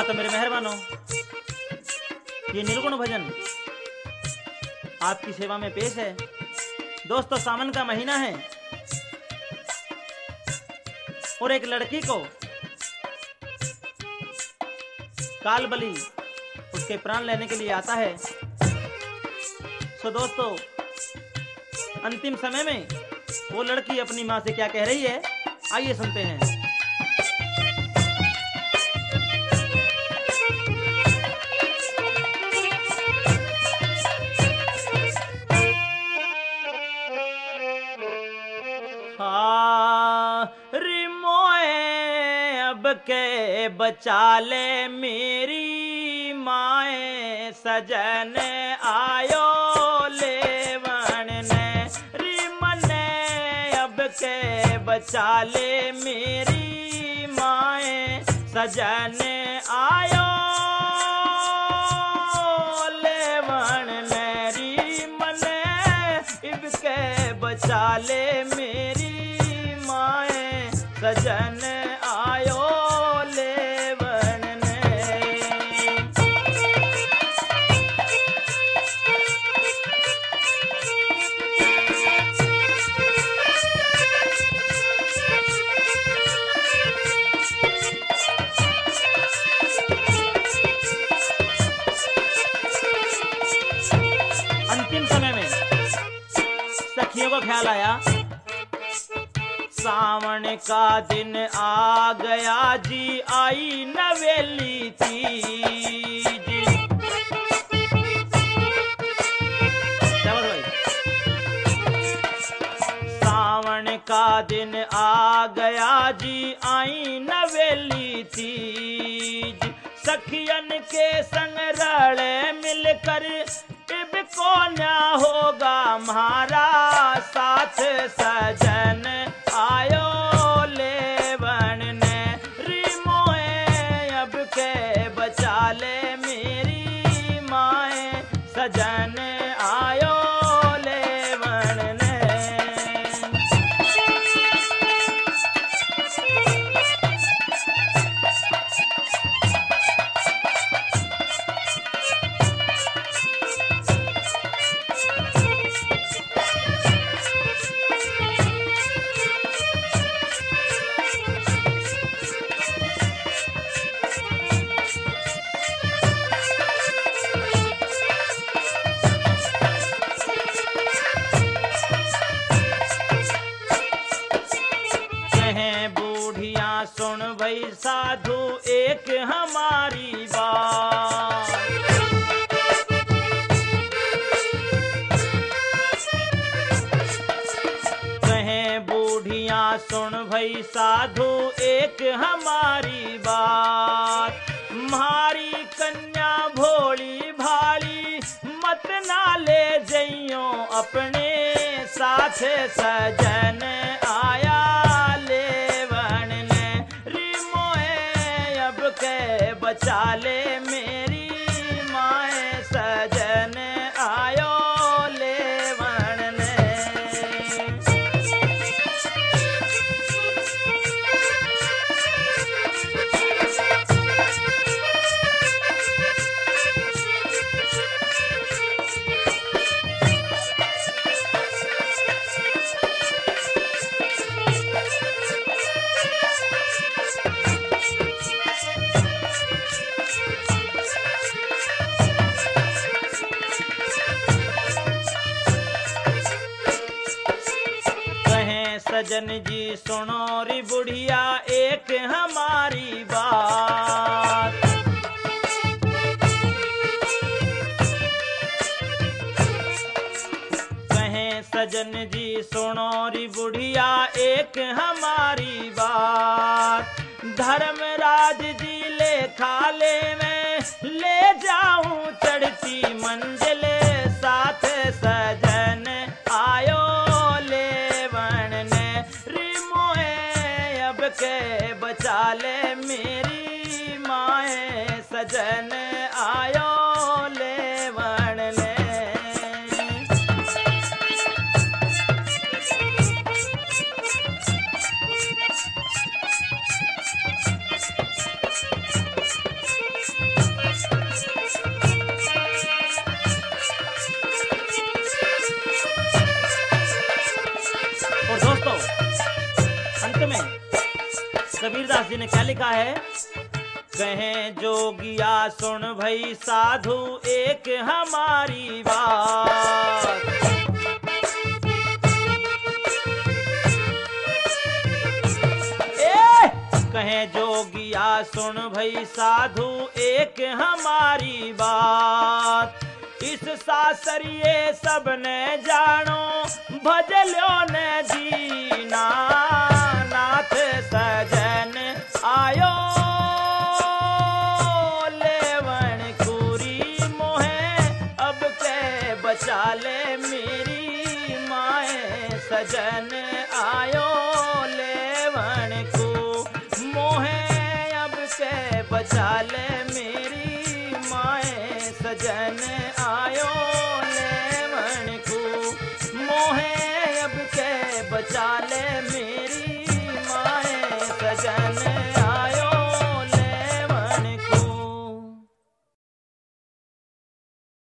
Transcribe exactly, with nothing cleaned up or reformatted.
हाँ तो मेरे मेहरबानों, ये निर्गुण भजन आपकी सेवा में पेश है। दोस्तों, सावन का महीना है और एक लड़की को काल बलि उसके प्राण लेने के लिए आता है। सो दोस्तों, अंतिम समय में वो लड़की अपनी माँ से क्या कह रही है, आइए सुनते हैं। के बचा ले मेरी माए, सजन आयो लेवन ने रिमने। अब के बचा ले मेरी माए, सजन आयो लेवन ने रिमने। अब के बचा ले मेरी माए, सजन आयो लेवन ने। अंतिम समय में सखियों को ख्याल आया, सावन का दिन आ गया जी, आई नवेली तीज। भाई, सावन का दिन आ गया जी, आई नवेली तीज। सखियन के संग रले मिलकर इब को न होगा हमारा साथ, सजन आयो लेवन ने रिमोए। अब के बचा ले मेरी माए, सजन आयो लेवन ने। सुन भई साधु एक हमारी बात, कहें बूढ़ियां सुन भई साधु एक हमारी बात। म्हारी कन्या भोली भाली मत ना ले जइयो अपने साथ, सजन आया के बचा ले मेरी माए, सजन आयो लेवन ने। सजन जी सुनो री बुढ़िया एक हमारी बात। कहें सजन जी सुनो री बुढ़िया एक हमारी बात। धर्मराज जी ले खाले में ले जाऊं चढ़ती मंजिल, साथ सजन आयो के बचा ले मेरी माए, सजन आयो लेवन ले। कबीरदास जी ने क्या लिखा है? कहें जोगिया सुन भई साधु एक हमारी बात, ए कहें जोगिया सुन भई साधु एक हमारी बात, इस सासरिये सबने जानो भजल्यो ने दीना, नाथ सजन आयो लेवन खूरी मोहे, अब के बचा ले मेरी माए, सजन आयो लेवन को मोहे, अब के बचा ले मेरी माए, सजन आयो